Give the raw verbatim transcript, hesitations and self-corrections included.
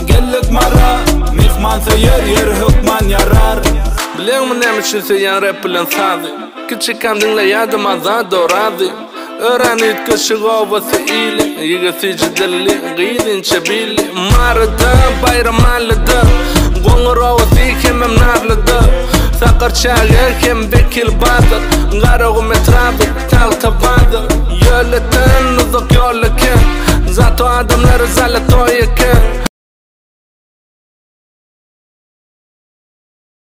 Gellik mara Mihman yer yer hükman yarar. Biliyor mu ne için seyen rap bilen sadı? Küçük kendinle yadım azad oradı. Öğrenit kışık ovası ili Yigesici dilli gıydin çebili. Marıdı bayram allıdı Gongur ovası kemem narlıdı. Sakar çağır kem bekil badır. Garogum etrafı tal tabadır. Yöletin uzak yollaken Zato adamları zalet oyeken.